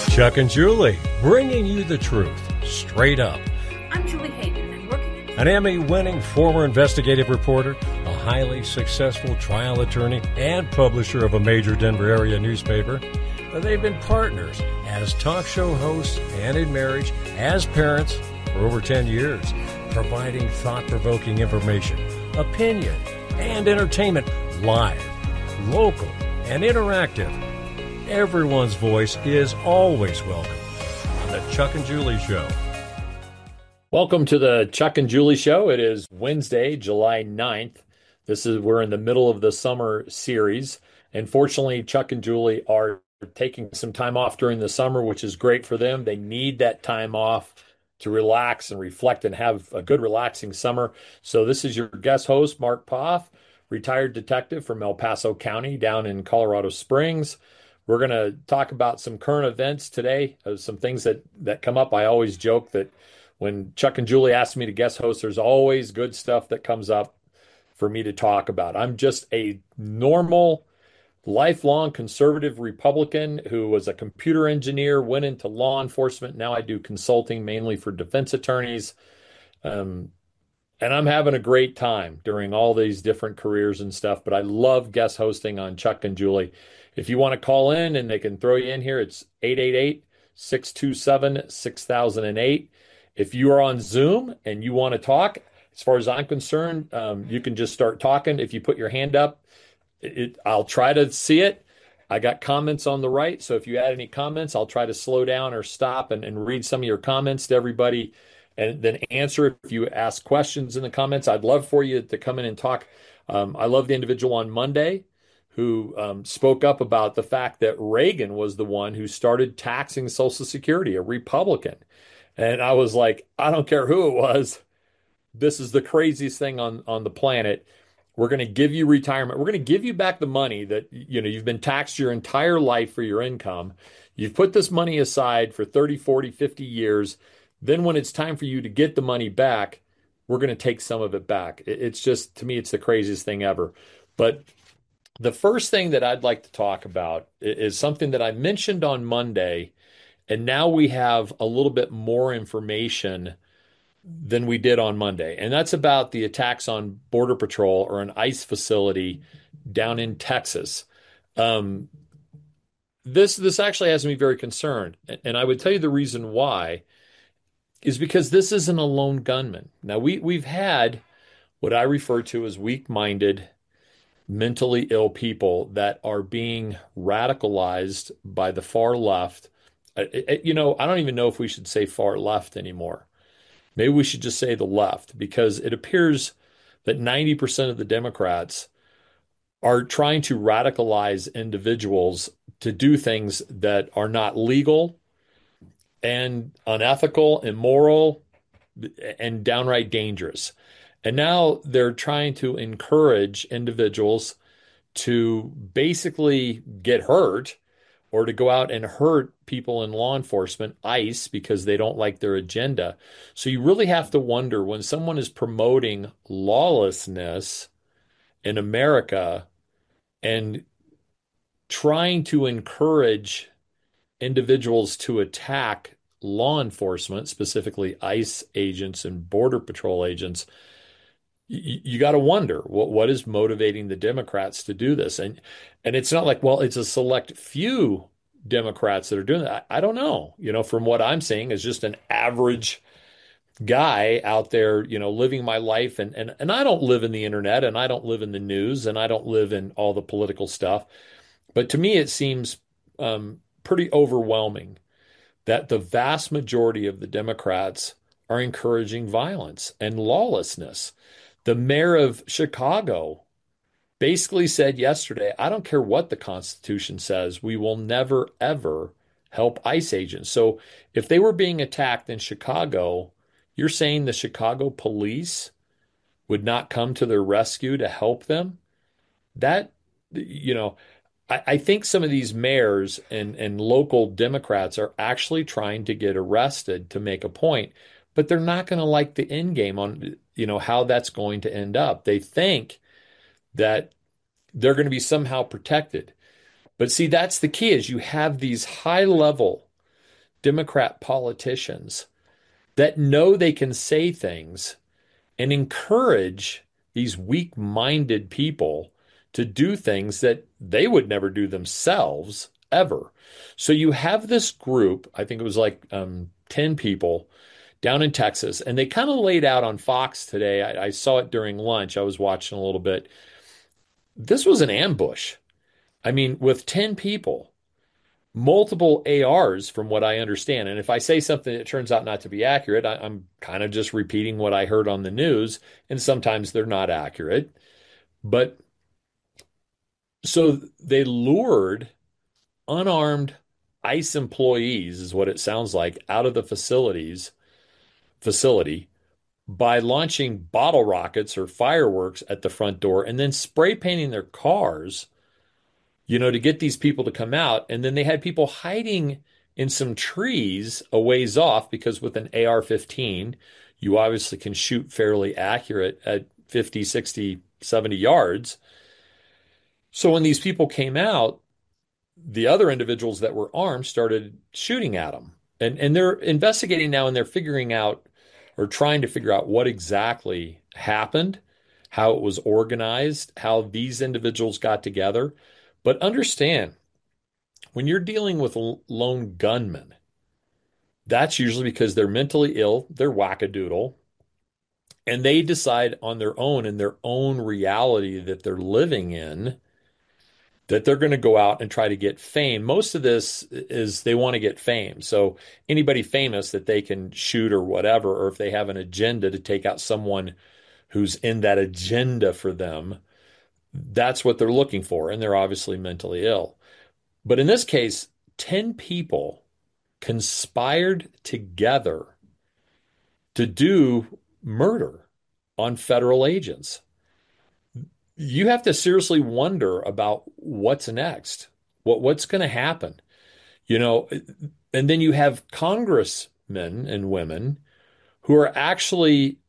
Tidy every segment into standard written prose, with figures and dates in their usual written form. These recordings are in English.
Chuck and Julie, bringing you the truth, straight up. I'm Julie Hayden, and working An Emmy-winning former investigative reporter, a highly successful trial attorney, and publisher of a major Denver area newspaper. They've been partners as talk show hosts and in marriage, as parents for over 10 years, providing thought-provoking information, opinion, and entertainment live, local, and interactive. Everyone's voice is always welcome on the Chuck and Julie Show. Welcome to the Chuck and Julie Show. It is Wednesday, July 9th. We're in the middle of the summer series. And fortunately, Chuck and Julie are taking some time off during the summer, which is great for them. They need that time off to relax and reflect and have a good, relaxing summer. So this is your guest host, Mark Poff, retired detective from El Paso County down in Colorado Springs. We're going to talk about some current events today, some things that come up. I always joke that when Chuck and Julie ask me to guest host, there's always good stuff that comes up for me to talk about. I'm just a normal, lifelong conservative Republican who was a computer engineer, went into law enforcement. Now I do consulting mainly for defense attorneys. And I'm having a great time during all these different careers and stuff, but I love guest hosting on Chuck and Julie. If you want to call in and they can throw you in here, it's 888-627-6008. If you are on Zoom and you want to talk, as far as I'm concerned, you can just start talking. If you put your hand up, I'll try to see it. I got comments on the right, so if you add any comments, I'll try to slow down or stop and read some of your comments to everybody and then answer if you ask questions in the comments. I'd love for you to come in and talk. I love the individual on Monday who spoke up about the fact that Reagan was the one who started taxing Social Security, a Republican. And I was like, I don't care who it was. This is the craziest thing on the planet. We're going to give you retirement. We're going to give you back the money that you've been taxed your entire life for your income. You've put this money aside for 30, 40, 50 years. Then when it's time for you to get the money back, we're going to take some of it back. It's just, to me, it's the craziest thing ever. But the first thing that I'd like to talk about is something that I mentioned on Monday, and now we have a little bit more information than we did on Monday. And that's about the attacks on Border Patrol or an ICE facility down in Texas. This actually has me very concerned. And I would tell you the reason why is because this isn't a lone gunman. Now, we've had what I refer to as weak-minded, mentally ill people that are being radicalized by the far left. I don't even know if we should say far left anymore. Maybe we should just say the left, because it appears that 90% of the Democrats are trying to radicalize individuals to do things that are not legal and unethical, immoral, and downright dangerous. And now they're trying to encourage individuals to basically get hurt or to go out and hurt people in law enforcement, ICE, because they don't like their agenda. So you really have to wonder, when someone is promoting lawlessness in America and trying to encourage individuals to attack law enforcement, specifically ICE agents and Border Patrol agents, you got to wonder what is motivating the Democrats to do this. And it's not like, well, it's a select few Democrats that are doing that. I don't know. From what I'm seeing is just an average guy out there, living my life. And I don't live in the internet, and I don't live in the news, and I don't live in all the political stuff. But to me, it seems pretty overwhelming that the vast majority of the Democrats are encouraging violence and lawlessness. The mayor of Chicago basically said yesterday, I don't care what the Constitution says, we will never, ever help ICE agents. So if they were being attacked in Chicago, you're saying the Chicago police would not come to their rescue to help them? That, I think some of these mayors and local Democrats are actually trying to get arrested to make a point, but they're not going to like the end game on, how that's going to end up. They think that they're going to be somehow protected. But see, that's the key, is you have these high level Democrat politicians that know they can say things and encourage these weak-minded people to do things that they would never do themselves ever. So you have this group, I think it was like 10 people down in Texas, and they kind of laid out on Fox today. I saw it during lunch. I was watching a little bit. This was an ambush. I mean, with 10 people, multiple ARs, from what I understand. And if I say something that turns out not to be accurate, I'm kind of just repeating what I heard on the news, and sometimes they're not accurate. But so they lured unarmed ICE employees, is what it sounds like, out of the facility by launching bottle rockets or fireworks at the front door and then spray painting their cars, to get these people to come out. And then they had people hiding in some trees a ways off because with an AR-15, you obviously can shoot fairly accurate at 50, 60, 70 yards. So when these people came out, the other individuals that were armed started shooting at them. And they're investigating now and they're figuring out or trying to figure out what exactly happened, how it was organized, how these individuals got together. But understand, when you're dealing with lone gunmen, that's usually because they're mentally ill, they're wackadoodle, and they decide on their own in their own reality that they're living in that they're going to go out and try to get fame. Most of this is they want to get fame. So anybody famous that they can shoot or whatever, or if they have an agenda to take out someone who's in that agenda for them, that's what they're looking for. And they're obviously mentally ill. But in this case, 10 people conspired together to do murder on federal agents. You have to seriously wonder about what's next, what's going to happen, and then you have congressmen and women who are actually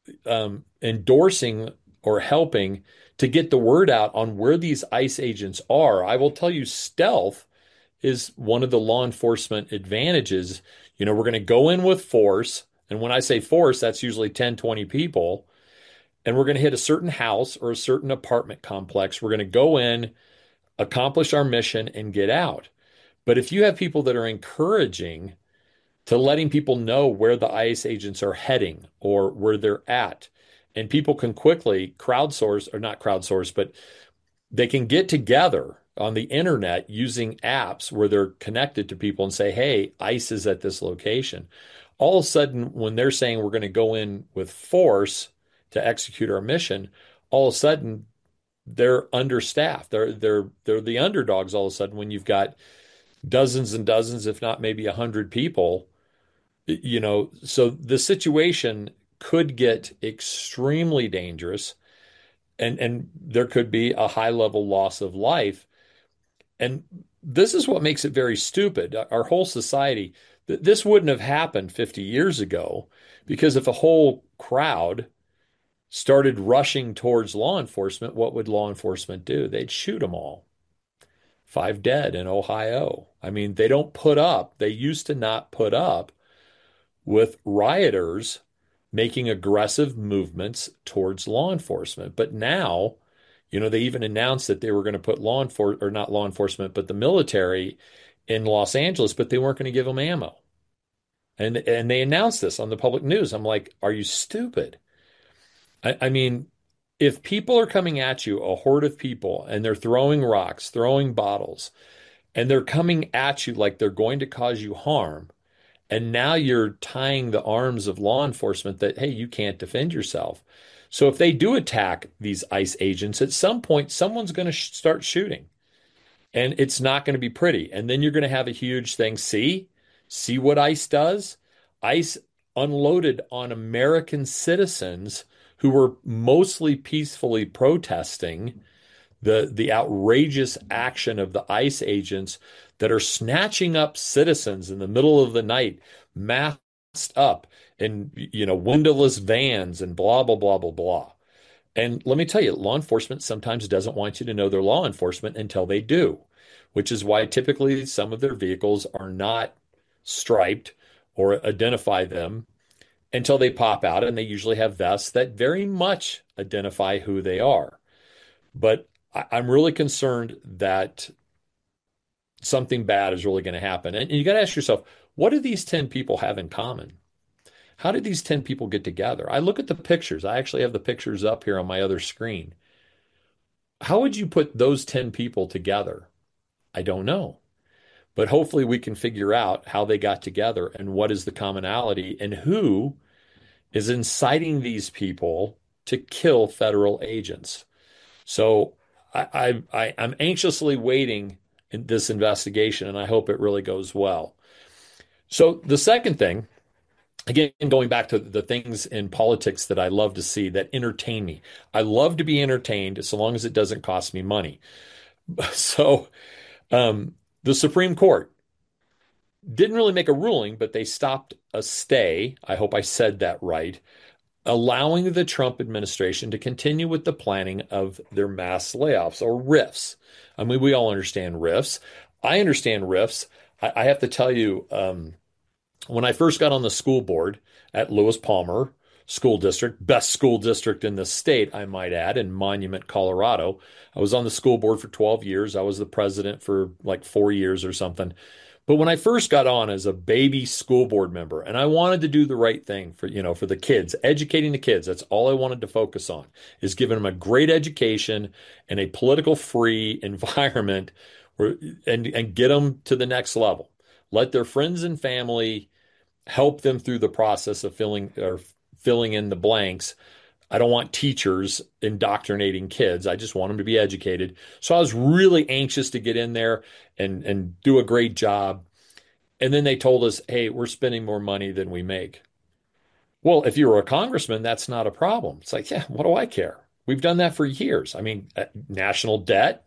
endorsing or helping to get the word out on where these ICE agents are. I will tell you, stealth is one of the law enforcement advantages. We're going to go in with force. And when I say force, that's usually 10, 20 people. And we're going to hit a certain house or a certain apartment complex. We're going to go in, accomplish our mission, and get out. But if you have people that are encouraging to letting people know where the ICE agents are heading or where they're at, and people can quickly crowdsource, or not crowdsource, but they can get together on the internet using apps where they're connected to people and say, hey, ICE is at this location. All of a sudden, when they're saying we're going to go in with force to execute our mission, all of a sudden they're understaffed. They're the underdogs all of a sudden when you've got dozens and dozens, if not maybe 100 people, so the situation could get extremely dangerous and there could be a high level loss of life. And this is what makes it very stupid. Our whole society, this wouldn't have happened 50 years ago because if a whole crowd started rushing towards law enforcement, what would law enforcement do? They'd shoot them all. 5 dead in Ohio. I mean, they used to not put up with rioters making aggressive movements towards law enforcement. But now, they even announced that they were going to put not law enforcement, but the military in Los Angeles, but they weren't going to give them ammo. And they announced this on the public news. I'm like, are you stupid? I mean, if people are coming at you, a horde of people, and they're throwing rocks, throwing bottles, and they're coming at you like they're going to cause you harm, and now you're tying the arms of law enforcement that, hey, you can't defend yourself. So if they do attack these ICE agents, at some point, someone's going to start shooting. And it's not going to be pretty. And then you're going to have a huge thing. See what ICE does? ICE unloaded on American citizens who were mostly peacefully protesting the outrageous action of the ICE agents that are snatching up citizens in the middle of the night, masked up in windowless vans and blah, blah, blah, blah, blah. And let me tell you, law enforcement sometimes doesn't want you to know they're law enforcement until they do, which is why typically some of their vehicles are not striped or identify them until they pop out, and they usually have vests that very much identify who they are. But I'm really concerned that something bad is really going to happen. And you got to ask yourself, what do these 10 people have in common? How did these 10 people get together? I look at the pictures. I actually have the pictures up here on my other screen. How would you put those 10 people together? I don't know. But hopefully we can figure out how they got together and what is the commonality and who is inciting these people to kill federal agents. So I'm anxiously waiting in this investigation, and I hope it really goes well. So the second thing, again, going back to the things in politics that I love to see that entertain me. I love to be entertained so long as it doesn't cost me money. So the Supreme Court didn't really make a ruling, but they stopped a stay. I hope I said that right, allowing the Trump administration to continue with the planning of their mass layoffs or RIFs. I mean, we all understand RIFs. I understand RIFs. I have to tell you, when I first got on the school board at Lewis Palmer School District, best school district in the state, I might add, in Monument, Colorado. I was on the school board for 12 years. I was the president for like 4 years or something. But when I first got on as a baby school board member, and I wanted to do the right thing for, for the kids, educating the kids, that's all I wanted to focus on, is giving them a great education and a political free environment and get them to the next level. Let their friends and family help them through the process of filling in the blanks. I don't want teachers indoctrinating kids. I just want them to be educated. So I was really anxious to get in there and do a great job. And then they told us, hey, we're spending more money than we make. Well, if you were a congressman, that's not a problem. It's like, yeah, what do I care? We've done that for years. I mean, national debt,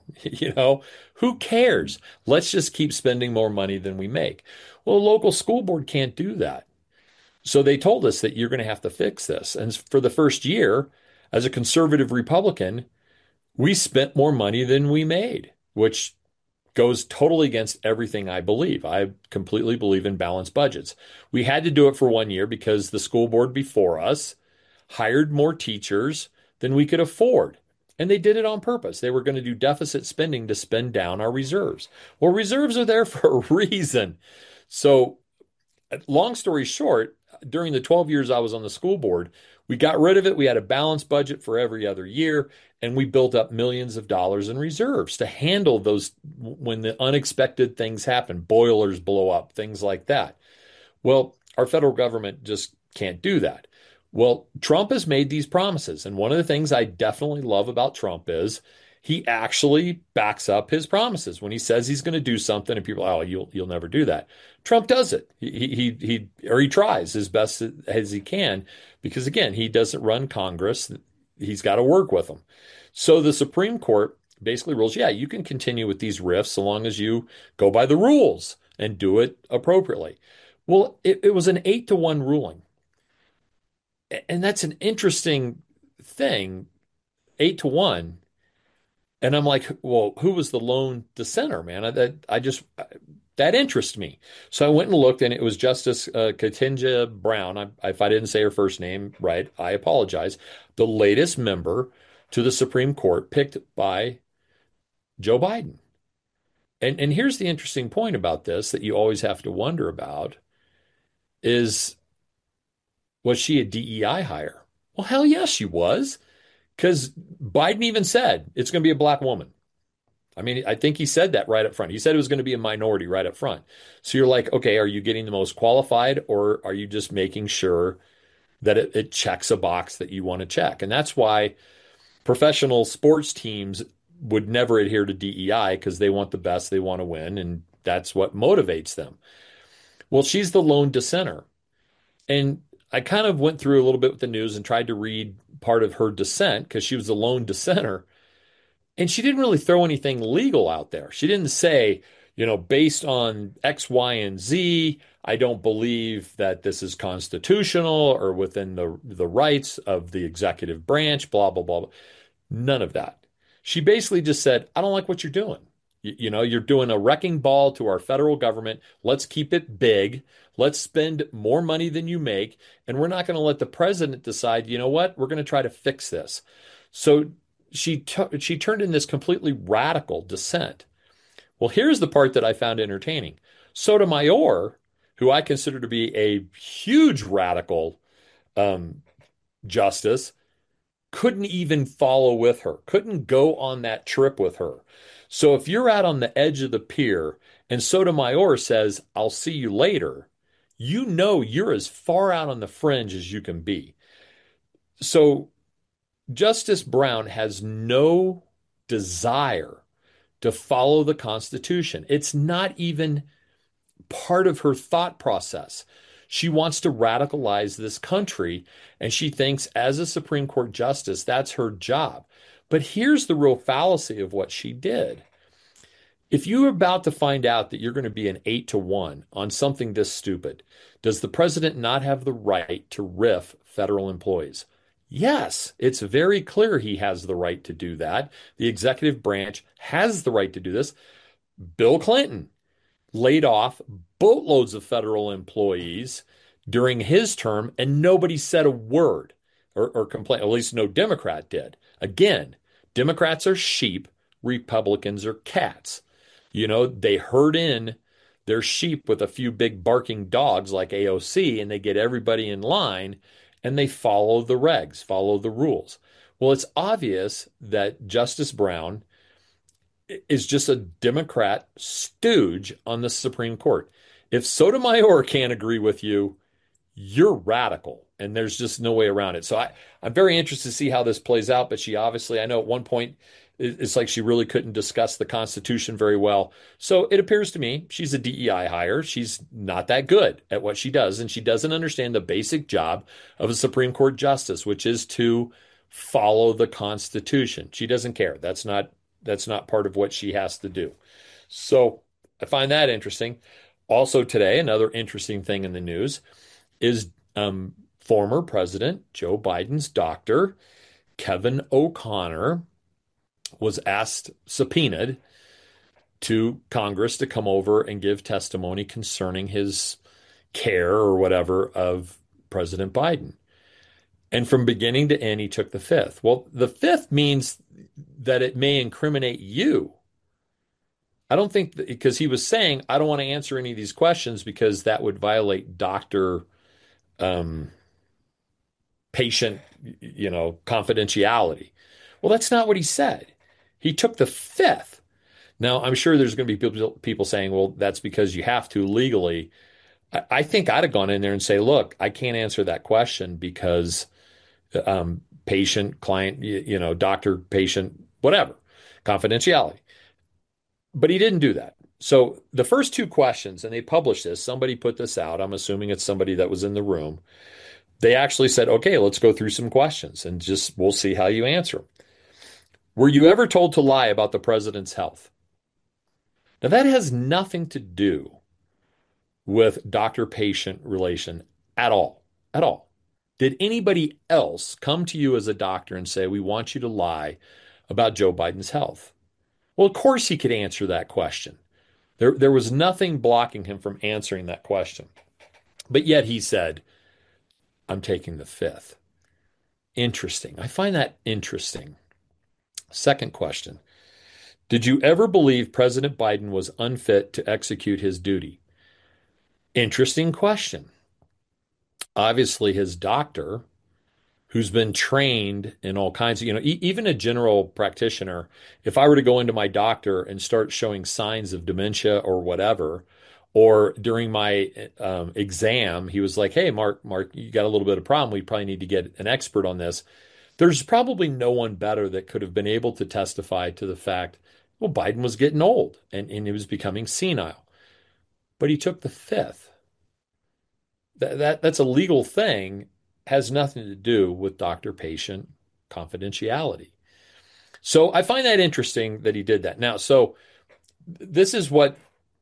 who cares? Let's just keep spending more money than we make. Well, a local school board can't do that. So they told us that you're going to have to fix this. And for the first year, as a conservative Republican, we spent more money than we made, which goes totally against everything I believe. I completely believe in balanced budgets. We had to do it for 1 year because the school board before us hired more teachers than we could afford. And they did it on purpose. They were going to do deficit spending to spend down our reserves. Well, reserves are there for a reason. So, long story short, during the 12 years I was on the school board, we got rid of it. We had a balanced budget for every other year, and we built up millions of dollars in reserves to handle those when the unexpected things happen, boilers blow up, things like that. Well, our federal government just can't do that. Well, Trump has made these promises, and one of the things I definitely love about Trump is he actually backs up his promises. When he says he's going to do something and people, oh, you'll never do that. Trump does it. He tries as best as he can because, again, he doesn't run Congress. He's got to work with them. So the Supreme Court basically rules, yeah, you can continue with these RIFs so long as you go by the rules and do it appropriately. Well, it was an 8-1 ruling. And that's an interesting thing, 8-1. And I'm like, well, who was the lone dissenter, man? That interests me. So I went and looked, and it was Justice Ketanji Brown. If I didn't say her first name right, I apologize. The latest member to the Supreme Court picked by Joe Biden. And here's the interesting point about this that you always have to wonder about is, was she a DEI hire? Well, hell yes, she was. Because Biden even said it's going to be a black woman. I mean, I think he said that right up front. He said it was going to be a minority right up front. So you're like, okay, are you getting the most qualified, or are you just making sure that it checks a box that you want to check? And that's why professional sports teams would never adhere to DEI, because they want the best, they want to win, and that's what motivates them. Well, she's the lone dissenter. And I kind of went through a little bit with the news and tried to read part of her dissent because she was the lone dissenter. And she didn't really throw anything legal out there. She didn't say, based on X, Y, and Z, I don't believe that this is constitutional or within the rights of the executive branch, blah, blah, blah, blah. None of that. She basically just said, I don't like what you're doing. You're doing a wrecking ball to our federal government. Let's keep it big. Let's spend more money than you make. And we're not going to let the president decide, you know what? We're going to try to fix this. So she turned in this completely radical dissent. Well, here's the part that I found entertaining. Sotomayor, who I consider to be a huge radical um, justice, couldn't even follow with her, couldn't go on that trip with her. So if you're out on the edge of the pier and Sotomayor says, I'll see you later, you know you're as far out on the fringe as you can be. So Justice Brown has no desire to follow the Constitution. It's not even part of her thought process. She wants to radicalize this country, and she thinks, as a Supreme Court justice, that's her job. But here's the real fallacy of what she did. If you're about to find out that you're going to be an 8-1 on something this stupid, does the president not have the right to riff federal employees? Yes, it's very clear he has the right to do that. The executive branch has the right to do this. Bill Clinton laid off boatloads of federal employees during his term, and nobody said a word or complained. At least no Democrat did. Again, Democrats are sheep, Republicans are cats. They herd in their sheep with a few big barking dogs like AOC, and they get everybody in line and they follow the regs, follow the rules. Well, it's obvious that Justice Brown is just a Democrat stooge on the Supreme Court. If Sotomayor can't agree with you, you're radical, and there's just no way around it. So I'm very interested to see how this plays out. But she obviously, I know at one point, it's like she really couldn't discuss the Constitution very well. So it appears to me she's a DEI hire. She's not that good at what she does, and she doesn't understand the basic job of a Supreme Court justice, which is to follow the Constitution. She doesn't care. That's not part of what she has to do. So I find that interesting. Also today, another interesting thing in the news is former President Joe Biden's doctor, Kevin O'Connor, was subpoenaed to Congress to come over and give testimony concerning his care or whatever of President Biden. And from beginning to end, he took the fifth. Well, the fifth means that it may incriminate you. I don't think because he was saying, I don't want to answer any of these questions because that would violate doctor patient, confidentiality. Well, that's not what he said. He took the fifth. Now, I'm sure there's going to be people saying, well, that's because you have to legally. I think I'd have gone in there and say, look, I can't answer that question because patient, client, doctor, patient, whatever, confidentiality. But he didn't do that. So the first two questions, and they published this, somebody put this out. I'm assuming it's somebody that was in the room. They actually said, okay, let's go through some questions and we'll see how you answer them. Were you ever told to lie about the president's health? Now, that has nothing to do with doctor-patient relation at all, at all. Did anybody else come to you as a doctor and say, we want you to lie about Joe Biden's health? Well, of course he could answer that question. There was nothing blocking him from answering that question. But yet he said, I'm taking the fifth. Interesting. I find that interesting. Second question. Did you ever believe President Biden was unfit to execute his duty? Interesting question. Obviously, his doctor, who's been trained in all kinds of, even a general practitioner, if I were to go into my doctor and start showing signs of dementia or whatever, or during my exam, he was like, hey, Mark, you got a little bit of problem. We probably need to get an expert on this. There's probably no one better that could have been able to testify to the fact, well, Biden was getting old and he was becoming senile. But he took the fifth. That's a legal thing, has nothing to do with doctor-patient confidentiality. So I find that interesting that he did that. Now, so this is what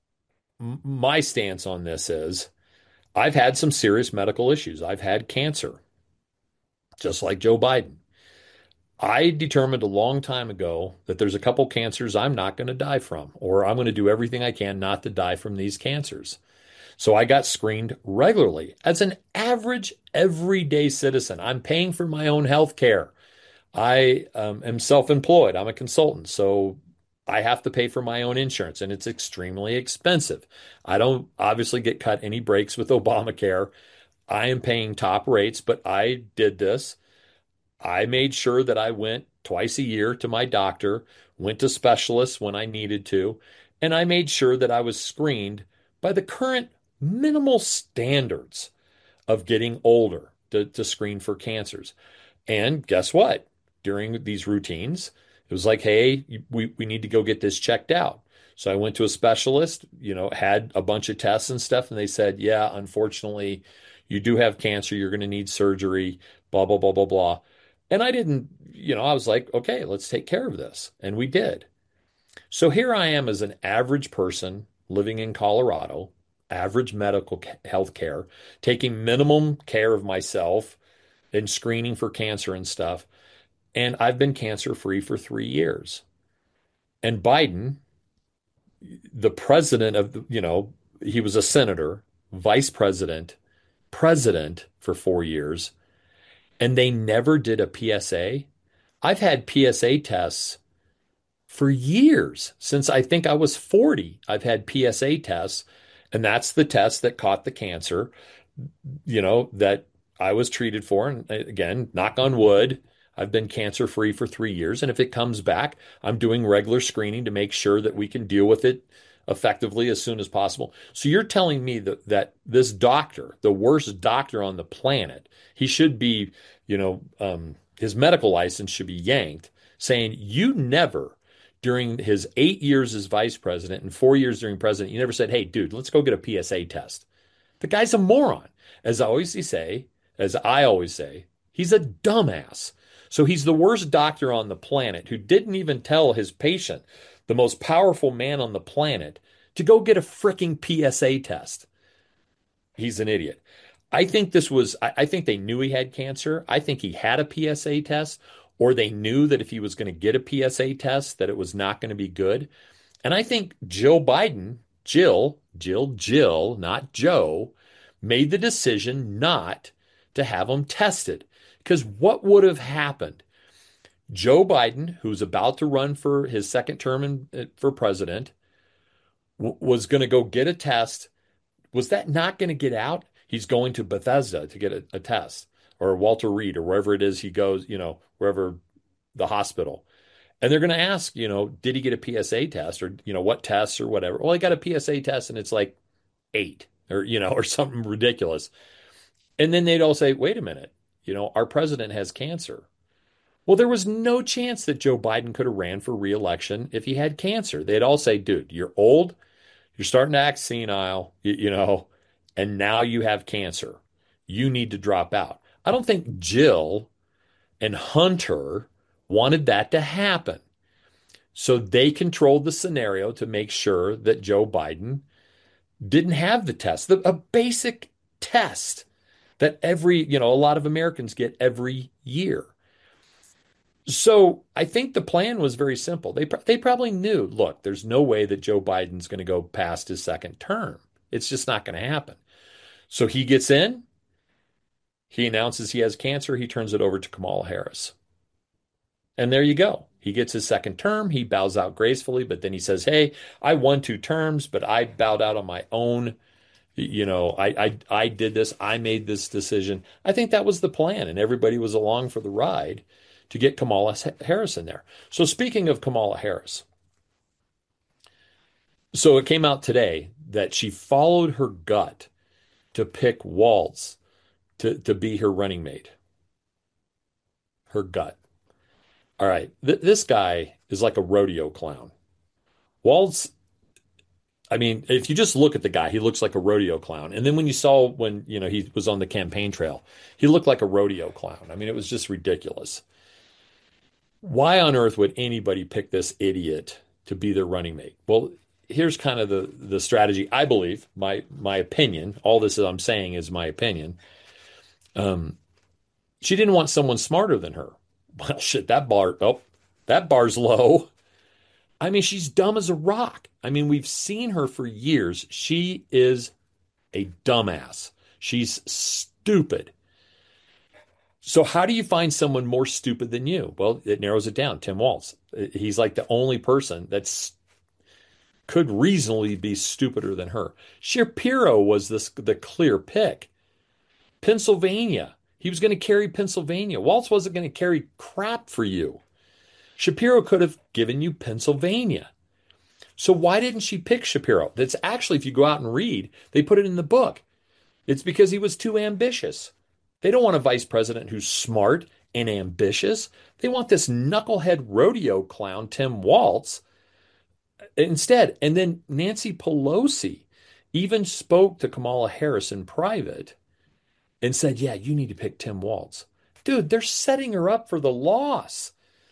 my stance on this is. I've had some serious medical issues. I've had cancer, just like Joe Biden. I determined a long time ago that there's a couple cancers I'm not going to die from, or I'm going to do everything I can not to die from these cancers. So I got screened regularly as an average everyday citizen. I'm paying for my own health care. I am self-employed. I'm a consultant, so I have to pay for my own insurance, and it's extremely expensive. I don't obviously get cut any breaks with Obamacare. I am paying top rates, but I did this. I made sure that I went twice a year to my doctor, went to specialists when I needed to, and I made sure that I was screened by the current minimal standards of getting older to screen for cancers. And guess what? During these routines, it was like, hey, we need to go get this checked out. So I went to a specialist, had a bunch of tests and stuff, and they said, yeah, unfortunately, you do have cancer. You're going to need surgery, blah, blah, blah, blah, blah. And I didn't, I was like, okay, let's take care of this. And we did. So here I am as an average person living in Colorado, average medical health care, taking minimum care of myself and screening for cancer and stuff. And I've been cancer free for 3 years. And Biden, the president of, he was a senator, vice president, president for 4 years, and they never did a PSA. I've had PSA tests for years. Since I think I was 40, I've had PSA tests, and that's the test that caught the cancer, that I was treated for. And again, knock on wood, I've been cancer free for 3 years. And if it comes back, I'm doing regular screening to make sure that we can deal with it effectively as soon as possible. So you're telling me that this doctor, the worst doctor on the planet, he should be, his medical license should be yanked, saying you never, during his 8 years as vice president and 4 years during president, you never said, hey, dude, let's go get a PSA test. The guy's a moron. As I always say, he's a dumbass. So he's the worst doctor on the planet who didn't even tell his patient, the most powerful man on the planet, to go get a freaking PSA test. He's an idiot. I think they knew he had cancer. I think he had a PSA test, or they knew that if he was going to get a PSA test, that it was not going to be good. And I think Jill Biden, Jill, not Joe, made the decision not to have him tested. Because what would have happened? Joe Biden, who's about to run for his second term for president, was going to go get a test. Was that not going to get out? He's going to Bethesda to get a test, or Walter Reed, or wherever it is he goes, wherever the hospital. And they're going to ask, did he get a PSA test, or, what tests or whatever? Well, he got a PSA test and it's like 8 or, or something ridiculous. And then they'd all say, wait a minute, our president has cancer. Well, there was no chance that Joe Biden could have ran for re-election if he had cancer. They'd all say, dude, you're old, you're starting to act senile, and now you have cancer. You need to drop out. I don't think Jill and Hunter wanted that to happen. So they controlled the scenario to make sure that Joe Biden didn't have the test, a basic test that a lot of Americans get every year. So I think the plan was very simple. They probably knew, look, there's no way that Joe Biden's going to go past his second term. It's just not going to happen. So he gets in, he announces he has cancer, he turns it over to Kamala Harris. And there you go. He gets his second term, he bows out gracefully, but then he says, hey, I won 2 terms, but I bowed out on my own. I did this, I made this decision. I think that was the plan, and everybody was along for the ride to get Kamala Harris in there. So speaking of Kamala Harris, so it came out today that she followed her gut to pick Walz to be her running mate. Her gut. All right. This guy is like a rodeo clown. Walz, I mean, if you just look at the guy, he looks like a rodeo clown. And then when he was on the campaign trail, he looked like a rodeo clown. I mean, it was just ridiculous. Why on earth would anybody pick this idiot to be their running mate? Well, here's kind of the strategy. I believe, my opinion, all this I'm saying is my opinion. She didn't want someone smarter than her. Well, shit, that bar's low. I mean, she's dumb as a rock. I mean, we've seen her for years. She is a dumbass. She's stupid. So how do you find someone more stupid than you? Well, it narrows it down. Tim Walz. He's like the only person that's could reasonably be stupider than her. Shapiro was the clear pick. Pennsylvania. He was going to carry Pennsylvania. Walz wasn't going to carry crap for you. Shapiro could have given you Pennsylvania. So why didn't she pick Shapiro? That's actually, if you go out and read, they put it in the book. It's because he was too ambitious. They don't want a vice president who's smart and ambitious. They want this knucklehead rodeo clown, Tim Walz, instead. And then Nancy Pelosi even spoke to Kamala Harris in private and said, yeah, you need to pick Tim Walz. Dude, they're setting her up for the loss.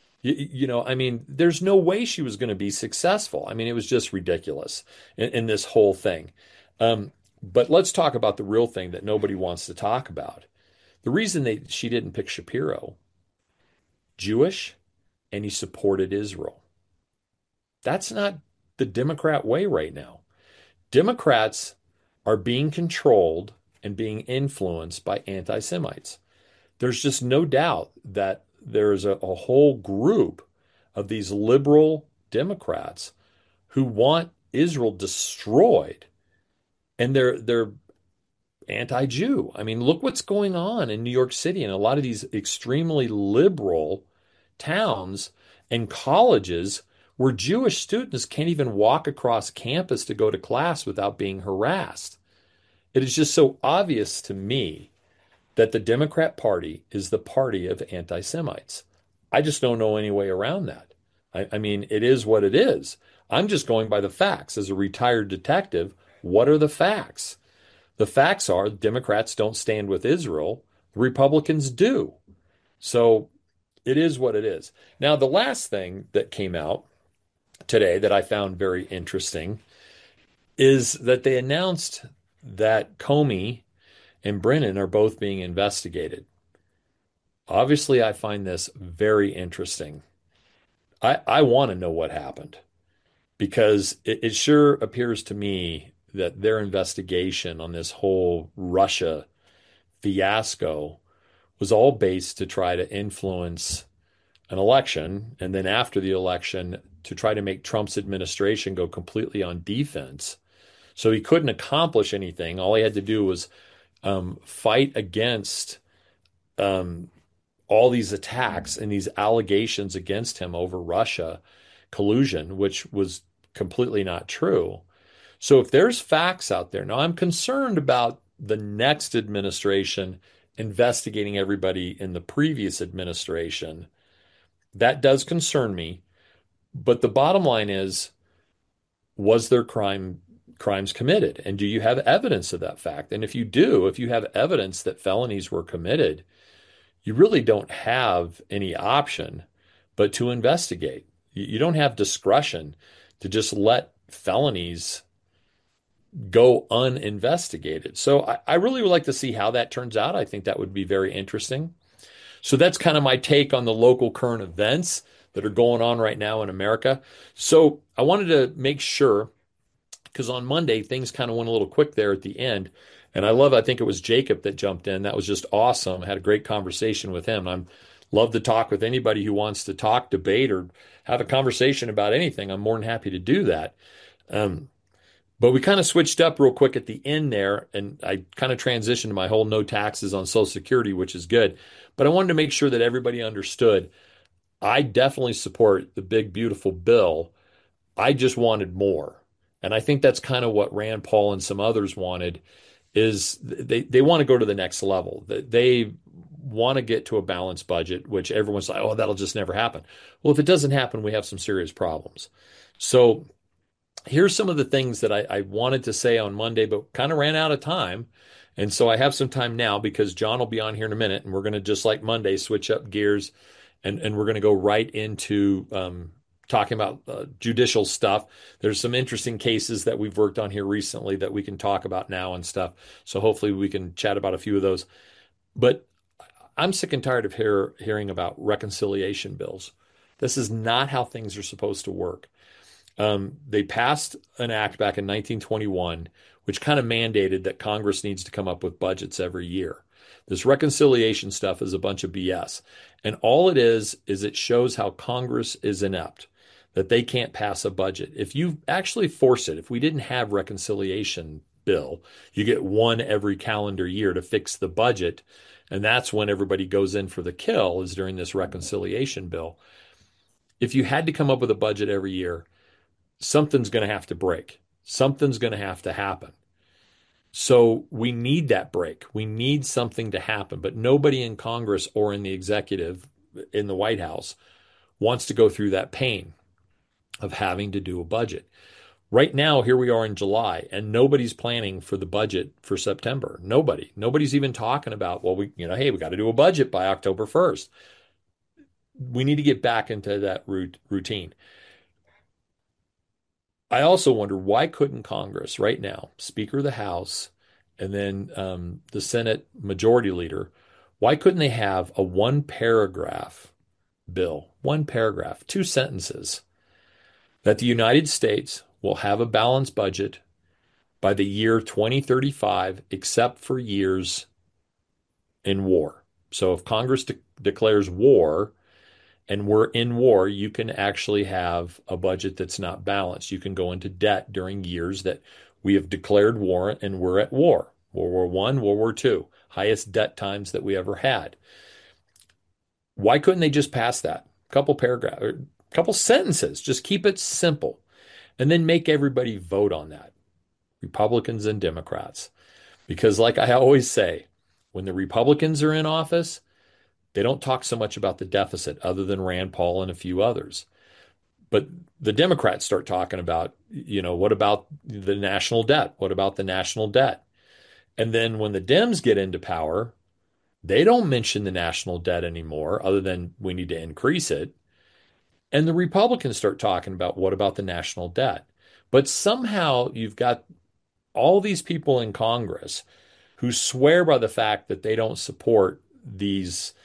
I mean, there's no way she was going to be successful. I mean, it was just ridiculous in this whole thing. But let's talk about the real thing that nobody wants to talk about. The reason she didn't pick Shapiro, Jewish, and he supported Israel. That's not the Democrat way right now. Democrats are being controlled and being influenced by anti-Semites. There's just no doubt that there's a whole group of these liberal Democrats who want Israel destroyed, and they're anti-Jew. I mean, look what's going on in New York City and a lot of these extremely liberal towns and colleges where Jewish students can't even walk across campus to go to class without being harassed. It is just so obvious to me that the Democrat Party is the party of anti-Semites. I just don't know any way around that. I mean, it is what it is. I'm just going by the facts. As a retired detective, what are the facts? The facts are Democrats don't stand with Israel. The Republicans do. So it is what it is. Now, the last thing that came out today that I found very interesting is that they announced that Comey and Brennan are both being investigated. Obviously, I find this very interesting. I want to know what happened because it sure appears to me that their investigation on this whole Russia fiasco was all based to try to influence an election, and then after the election, to try to make Trump's administration go completely on defense. So he couldn't accomplish anything. All he had to do was fight against all these attacks and these allegations against him over Russia collusion, which was completely not true. So if there's facts out there, now I'm concerned about the next administration investigating everybody in the previous administration. That does concern me. But the bottom line is, was there crimes committed? And do you have evidence of that fact? And if you do, if you have evidence that felonies were committed, you really don't have any option but to investigate. You don't have discretion to just let felonies go uninvestigated. So I really would like to see how that turns out. I think that would be very interesting. So that's kind of my take on the local current events that are going on right now in America. So I wanted to make sure, because on Monday, things kind of went a little quick there at the end. And I think it was Jacob that jumped in. That was just awesome. I had a great conversation with him. I love to talk with anybody who wants to talk, debate, or have a conversation about anything. I'm more than happy to do that. But we kind of switched up real quick at the end there, and I kind of transitioned to my whole no taxes on Social Security, which is good. But I wanted to make sure that everybody understood I definitely support the big, beautiful bill. I just wanted more. And I think that's kind of what Rand Paul and some others wanted, is they want to go to the next level. They want to get to a balanced budget, which everyone's like, oh, that'll just never happen. Well, if it doesn't happen, we have some serious problems. So here's some of the things that I wanted to say on Monday, but kind of ran out of time. And so I have some time now because John will be on here in a minute, and we're going to, just like Monday, switch up gears, and we're going to go right into talking about judicial stuff. There's some interesting cases that we've worked on here recently that we can talk about now and stuff. So hopefully we can chat about a few of those. But I'm sick and tired of hearing about reconciliation bills. This is not how things are supposed to work. They passed an act back in 1921, which kind of mandated that Congress needs to come up with budgets every year. This reconciliation stuff is a bunch of BS. And all it is it shows how Congress is inept, that they can't pass a budget. If you actually force it, if we didn't have reconciliation bill, you get one every calendar year to fix the budget. And that's when everybody goes in for the kill, is during this reconciliation bill. If you had to come up with a budget every year, something's going to have to break. Something's going to have to happen. So we need that break. We need something to happen. But nobody in Congress or in the executive, in the White House, wants to go through that pain of having to do a budget. Right now, here we are in July, and nobody's planning for the budget for September. Nobody's even talking about, well, hey, we got to do a budget by October 1st. We need to get back into that routine. I also wonder, why couldn't Congress right now, Speaker of the House, and then the Senate Majority Leader, why couldn't they have a one paragraph bill, one paragraph, two sentences, that the United States will have a balanced budget by the year 2035, except for years in war? So if Congress declares war, and we're in war, you can actually have a budget that's not balanced. You can go into debt during years that we have declared war and we're at war. World War I, World War II, highest debt times that we ever had. Why couldn't they just pass that? A couple paragraphs, or a couple sentences, just keep it simple, and then make everybody vote on that, Republicans and Democrats. Because like I always say, when the Republicans are in office, they don't talk so much about the deficit, other than Rand Paul and a few others. But the Democrats start talking about, what about the national debt? What about the national debt? And then when the Dems get into power, they don't mention the national debt anymore, other than we need to increase it. And the Republicans start talking about, what about the national debt? But somehow you've got all these people in Congress who swear by the fact that they don't support these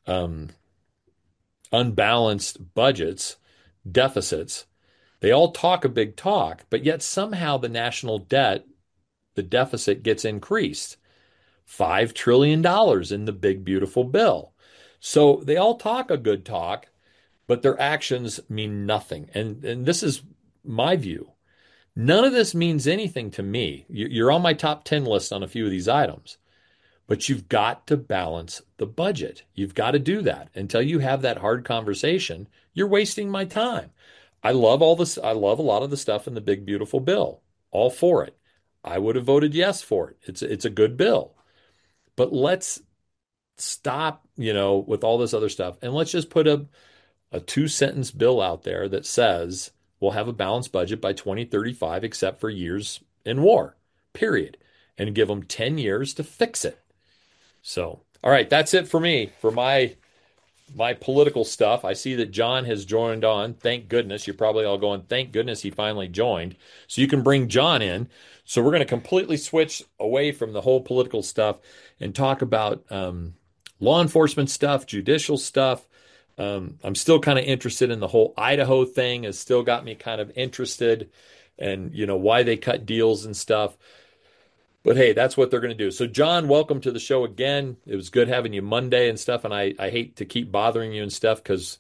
unbalanced budgets, deficits. They all talk a big talk, but yet somehow the national debt, the deficit, gets increased. $5 trillion in the big, beautiful bill. So they all talk a good talk, but their actions mean nothing. And this is my view. None of this means anything to me. You're on my top 10 list on a few of these items. But you've got to balance the budget. You've got to do that. Until you have that hard conversation, you're wasting my time. I love all this. I love a lot of the stuff in the big, beautiful bill. All for it. I would have voted yes for it. It's a good bill. But let's stop, with all this other stuff. And let's just put a two-sentence bill out there that says we'll have a balanced budget by 2035, except for years in war, period. And give them 10 years to fix it. So, all right, that's it for me, for my political stuff. I see that John has joined on. Thank goodness. You're probably all going, thank goodness he finally joined. So you can bring John in. So we're going to completely switch away from the whole political stuff and talk about law enforcement stuff, judicial stuff. I'm still kind of interested in the whole Idaho thing. Has still got me kind of interested, and why they cut deals and stuff. But hey, that's what they're going to do. So John, welcome to the show again. It was good having you Monday and stuff. And I hate to keep bothering you and stuff because,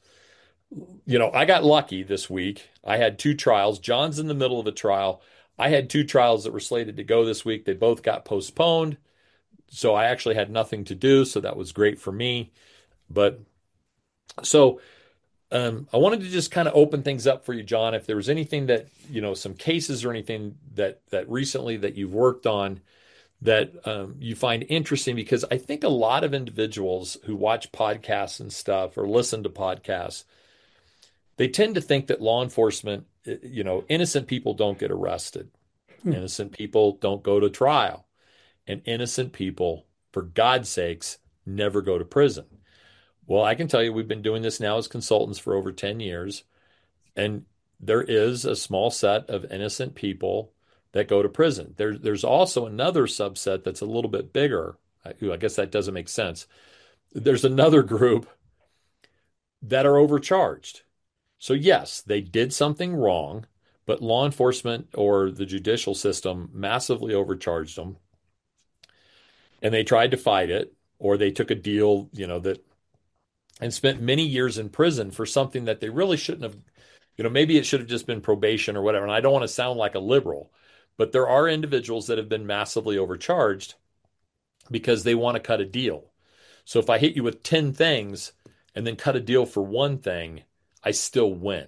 I got lucky this week. I had two trials. John's in the middle of a trial. I had two trials that were slated to go this week. They both got postponed. So I actually had nothing to do. So that was great for me. But so I wanted to just kind of open things up for you, John. If there was anything that, some cases or anything that recently that you've worked on that you find interesting, because I think a lot of individuals who watch podcasts and stuff or listen to podcasts, they tend to think that law enforcement, innocent people don't get arrested. Innocent people don't go to trial. And innocent people, for God's sakes, never go to prison. Well, I can tell you we've been doing this now as consultants for over 10 years, and there is a small set of innocent people that go to prison. There's also another subset that's a little bit bigger. I guess that doesn't make sense. there's another group that are overcharged. So, yes, they did something wrong, but law enforcement or the judicial system massively overcharged them and they tried to fight it, or they took a deal, that and spent many years in prison for something that they really shouldn't have. Maybe it should have just been probation or whatever. And I don't want to sound like a liberal, but there are individuals that have been massively overcharged because they want to cut a deal. So if I hit you with 10 things and then cut a deal for one thing, I still win.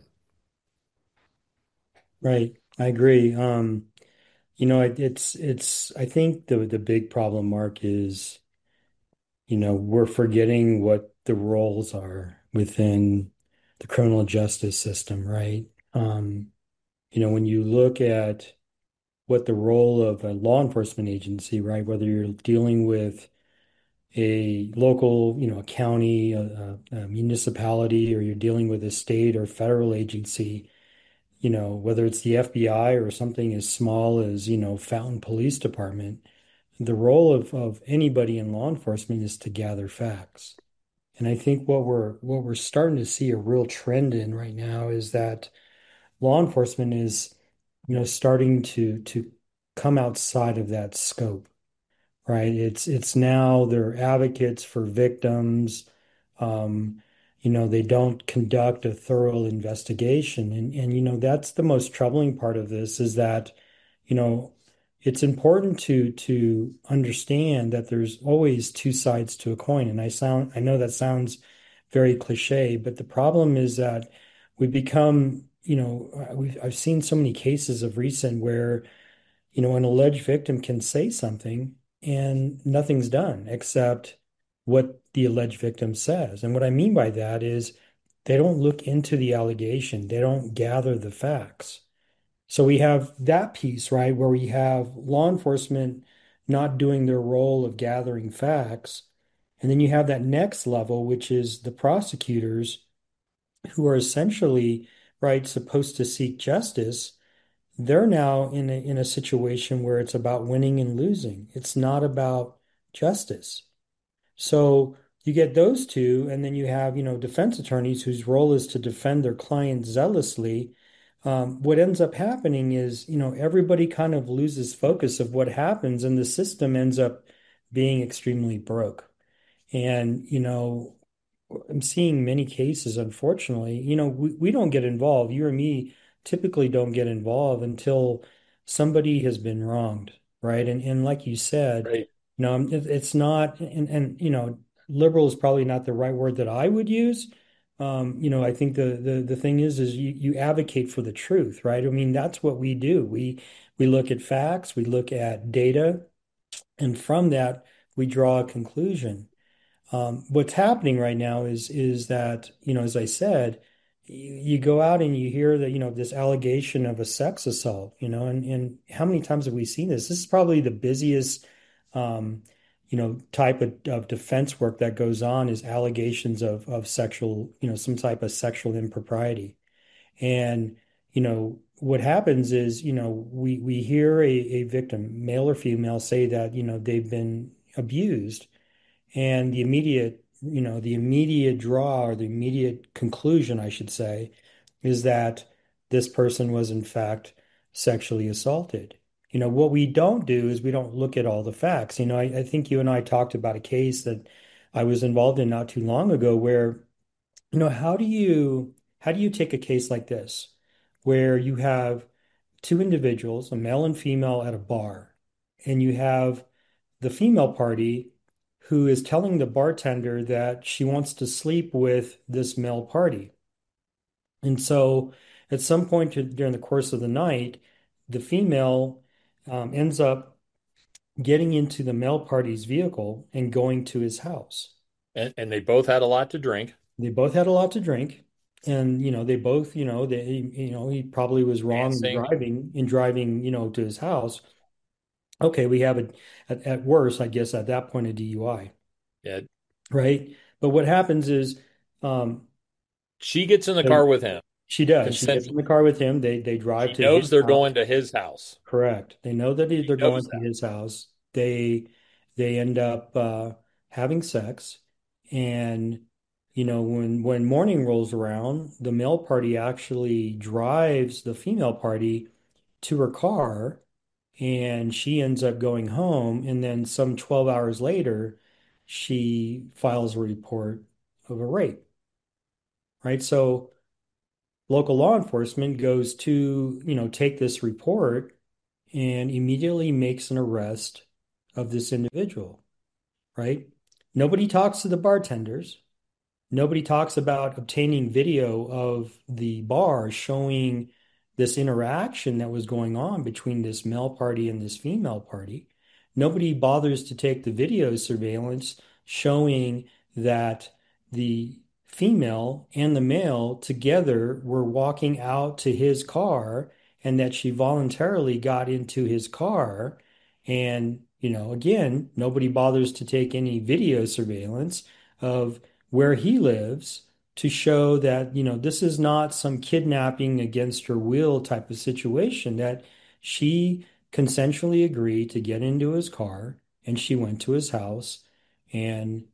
Right. I agree. I think the big problem, Mark, is, we're forgetting what the roles are within the criminal justice system, right? When you look at what the role of a law enforcement agency, right, whether you're dealing with a local, a county, a municipality, or you're dealing with a state or federal agency, whether it's the FBI or something as small as, Fountain Police Department, the role of anybody in law enforcement is to gather facts. And I think what we're starting to see a real trend in right now is that law enforcement is, starting to come outside of that scope, right? It's now they're advocates for victims. Um, they don't conduct a thorough investigation. And that's the most troubling part of this is that, you know, it's important to understand that there's always two sides to a coin. And I know that sounds very cliche, but the problem is that we become, I've seen so many cases of recent where an alleged victim can say something and nothing's done except what the alleged victim says. And what I mean by that is they don't look into the allegation, they don't gather the facts. So we have that piece, right, where we have law enforcement not doing their role of gathering facts. And then you have that next level, which is the prosecutors who are essentially, right, supposed to seek justice. They're now in a situation where it's about winning and losing. It's not about justice. So you get those two, and then you have, defense attorneys whose role is to defend their clients zealously. What ends up happening is, everybody kind of loses focus of what happens, and the system ends up being extremely broke. And, I'm seeing many cases, unfortunately. We don't get involved. You or me typically don't get involved until somebody has been wronged, right? And like you said, Right. it's not, and liberal is probably not the right word that I would use. I think the thing is you advocate for the truth, right? I mean, that's what we do. We look at facts, we look at data, and from that we draw a conclusion. What's happening right now is that, as I said, you go out and you hear that, this allegation of a sex assault, and how many times have we seen this? This is probably the busiest, um, type of defense work that goes on is allegations of sexual, some type of sexual impropriety. And, what happens is, we hear a victim, male or female, say that, they've been abused. And the immediate draw or the immediate conclusion, I should say, is that this person was in fact sexually assaulted. What we don't do is we don't look at all the facts. I think you and I talked about a case that I was involved in not too long ago where, how do you take a case like this where you have two individuals, a male and female at a bar, and you have the female party who is telling the bartender that she wants to sleep with this male party. And so at some point during the course of the night, the female ends up getting into the male party's vehicle and going to his house. And they both had a lot to drink They both had a lot to drink. And they both, he probably was wrong in dancing. driving, to his house. Okay, we have it at worst, I guess, at that point, a DUI. Yeah. Right? But what happens is um, She gets in the they, car with him, she does. She gets consensually. in the car with him. They drive She to his knows they're house. going to his house. Correct. They know that She they're knows going to that. his house. They end up having sex, And, when morning rolls around, the male party actually drives the female party to her car, and she ends up going home. And then some 12 hours later, she files a report of a rape, right? So local law enforcement goes to, take this report and immediately makes an arrest of this individual, right? Nobody talks to the bartenders. Nobody talks about obtaining video of the bar showing this interaction that was going on between this male party and this female party. Nobody bothers to take the video surveillance showing that the female and the male together were walking out to his car and that she voluntarily got into his car. And, again, nobody bothers to take any video surveillance of where he lives to show that, this is not some kidnapping against her will type of situation, that she consensually agreed to get into his car and she went to his house. And,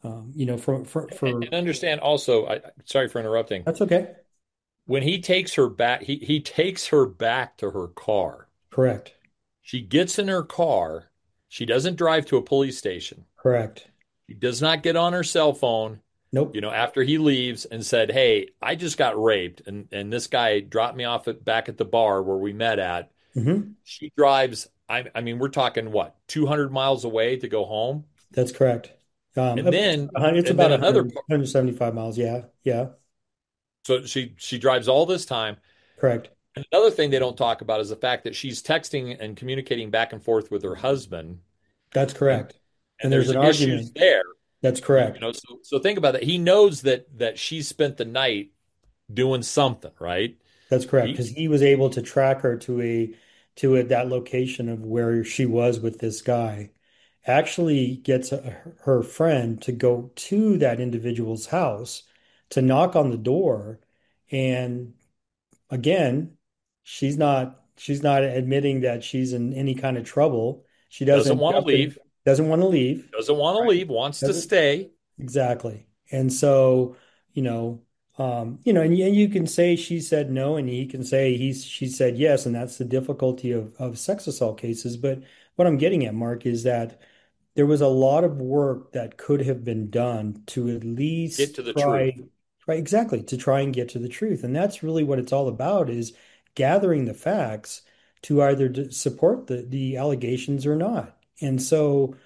for And understand also, sorry for interrupting. that's okay. When he takes her back, he takes her back to her car. Correct. She gets in her car. She doesn't drive to a police station. Correct. She does not get on her cell phone, Nope. after he leaves and said, "Hey, I just got raped and this guy dropped me off back at the bar where we met at." Hmm. She drives, I mean, we're talking what, 200 miles away to go home? That's correct. And then It's and then about another 100, 175 miles. Yeah. Yeah. so she drives all this time. Correct. And another thing they don't talk about is the fact that she's texting and communicating back and forth with her husband, That's and correct. And and there's there's an issues argument. there. That's correct. So think about that. He knows that she spent the night doing something, right? That's correct, He because he was able to track her that location of where she was with this guy. Actually gets her friend to go to that individual's house to knock on the door, and again, she's not admitting that she's in any kind of trouble. She doesn't doesn't want to jump in, leave, doesn't want to leave. doesn't want to Right. leave, wants to Doesn't stay. exactly. And so, you know, and you can say she said no, and he can say she said yes, and that's the difficulty of sex assault cases. But what I'm getting at, Mark, is that there was a lot of work that could have been done to at Get least to the truth. try exactly to try and get to the truth. And that's really what it's all about, is gathering the facts to either support the allegations or not. And so,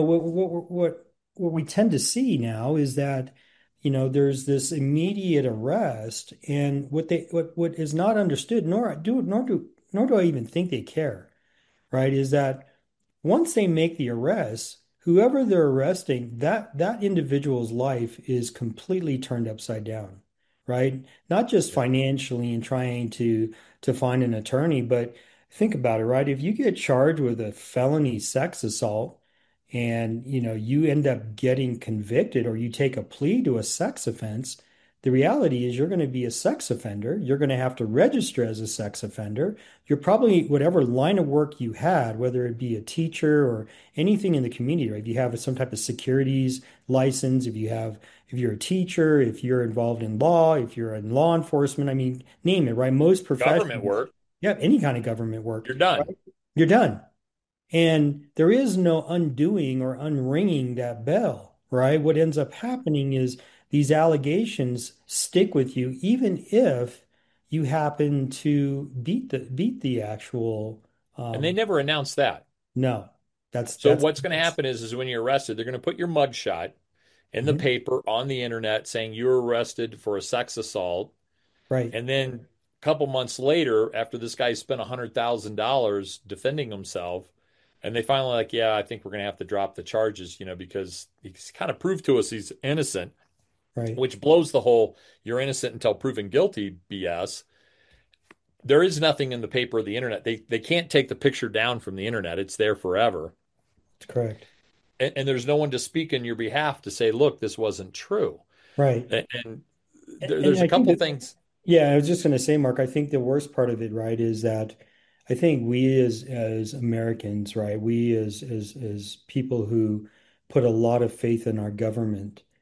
what we tend to see now is that, there's this immediate arrest, and what is not understood, nor do I even think they care, right, is that once they make the arrest, whoever they're arresting, that individual's life is completely turned upside down, right? Not just Yeah. financially and trying to find an attorney, but think about it, right? If you get charged with a felony sex assault and you end up getting convicted, or you take a plea to a sex offense, the reality is you're going to be a sex offender. You're going to have to register as a sex offender. You're probably, whatever line of work you had, whether it be a teacher or anything in the community, right? If you have some type of securities license, if you're a teacher, if you're involved in law, if you're in law enforcement, I mean, name it, right? Most Government professions, work, yeah, any kind of government work, you're done. right? You're done. And there is no undoing or unringing that bell, right? What ends up happening is these allegations stick with you, even if you happen to beat the actual. And they Um, never announce that. no, that's So that's what's going to happen is when you're arrested, they're going to put your mugshot in the mhm, paper on the internet saying you were arrested for a sex assault. right, And then a couple months later, after this guy spent $100,000 defending himself, and they finally like, yeah, I think we're going to have to drop the charges, because he's kind of proved to us he's innocent, right. which blows the whole you're innocent until proven guilty BS. There is nothing in the paper or the internet. They can't take the picture down from the internet. It's there forever. That's correct. And there's no one to speak in your behalf to say, look, this wasn't true. Right. And And there's a I think couple that, things. yeah, I was just going to say, Mark, I think the worst part of it, right, is that I think we as Americans, right, we as people who put a lot of faith in our government,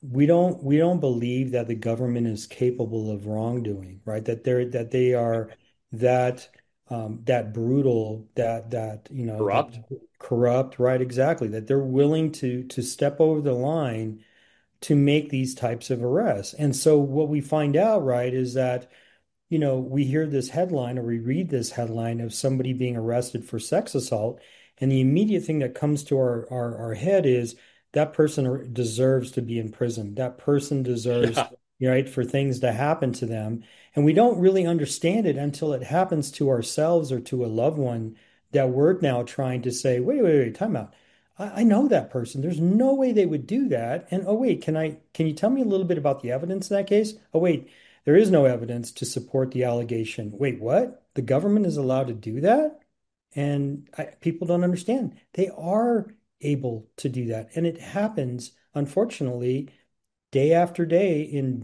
we don't believe that the government is capable of wrongdoing, right? They are that that brutal, that that Corrupt? corrupt, right? Exactly. That they're willing to step over the line to make these types of arrests. And so what we find out, right, is that we hear this headline or we read this headline of somebody being arrested for sex assault, and the immediate thing that comes to our head is that person deserves to be in prison. That person deserves, Yeah, right, for things to happen to them. And we don't really understand it until it happens to ourselves or to a loved one that we're now trying to say, wait, time out. I know that person. There's no way they would do that. And oh wait, can you tell me a little bit about the evidence in that case? Oh wait, there is no evidence to support the allegation. Wait, what? The government is allowed to do that? And people don't understand. They are able to do that. And it happens, unfortunately, day after day in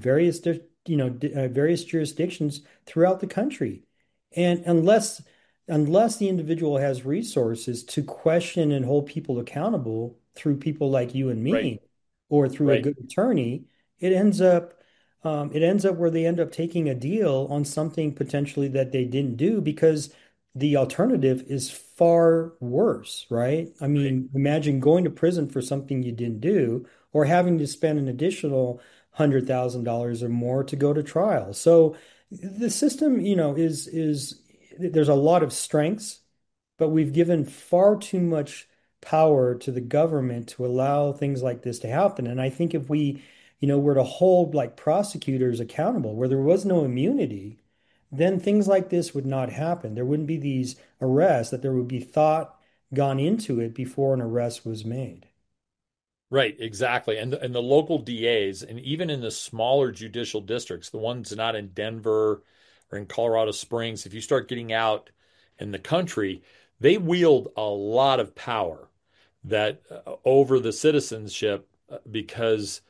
various jurisdictions throughout the country. And unless the individual has resources to question and hold people accountable through people like you and right, me, or through a right, good attorney, it ends up it ends up where they end up taking a deal on something potentially that they didn't do because the alternative is far worse, right? I right. mean, imagine going to prison for something you didn't do or having to spend an additional $100,000 or more to go to trial. So the system, is there's a lot of strengths, but we've given far too much power to the government to allow things like this to happen. And I think if we, were to hold like prosecutors accountable, where there was no immunity, then things like this would not happen. There wouldn't be these arrests, that there would be thought gone into it before an arrest was made. Right, exactly. And the local DAs, and even in the smaller judicial districts, the ones not in Denver or in Colorado Springs, if you start getting out in the country, they wield a lot of power that over the citizenship because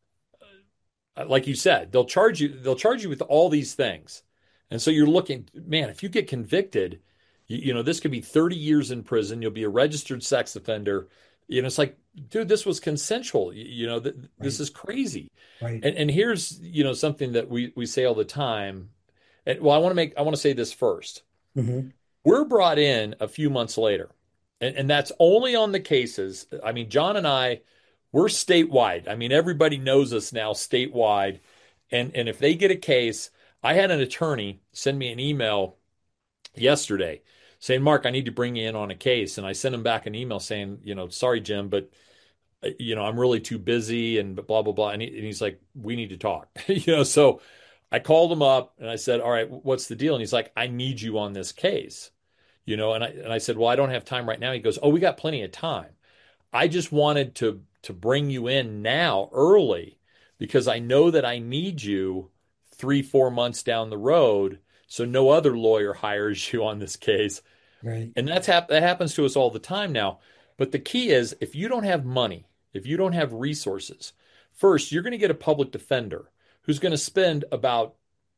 like you said, they'll charge you with all these things. And so you're looking, man, if you get convicted, this could be 30 years in prison. You'll be a registered sex offender. It's like, dude, this was consensual. This Right, is crazy. right. And here's, something that we say all the time. And well, I want to say this first. Hmm. We're brought in a few months later, and that's only on the cases. I mean, John and I, we're statewide. I mean, everybody knows us now statewide. And if they get a case, I had an attorney send me an email yesterday saying, Mark, I need to bring you in on a case. And I sent him back an email saying, sorry, Jim, but I'm really too busy and blah, blah, blah. And he's like, we need to talk. So I called him up and I said, all right, what's the deal? And he's like, I need you on this case. And I said, well, I don't have time right now. He goes, oh, we got plenty of time. I just wanted to bring you in now early because I know that I need you 3, 4 months down the road so no other lawyer hires you on this case. Right, And that happens to us all the time now. But the key is if you don't have money, if you don't have resources, first, you're going to get a public defender who's going to spend about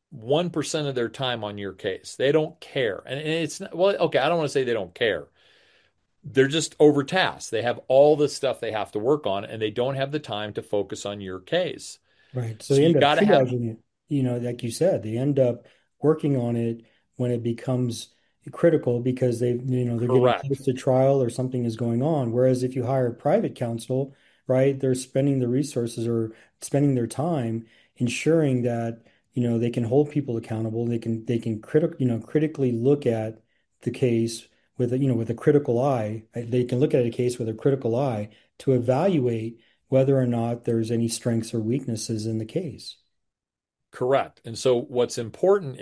1% of their time on your case. They don't care. And it's not, well, okay, I don't want to say they don't care. They're just overtasked. They have all this stuff they have to work on, and they don't have the time to focus on your case. right. So So they you end up got to have triaging it, like you said, they end up working on it when it becomes critical because they're getting close correct. to trial or something is going on. Whereas if you hire private counsel, right, they're spending the resources or spending their time ensuring that, they can hold people accountable. They can critically look at the case with a critical eye. They can look at a case with a critical eye to evaluate whether or not there's any strengths or weaknesses in the case. Correct. And so what's important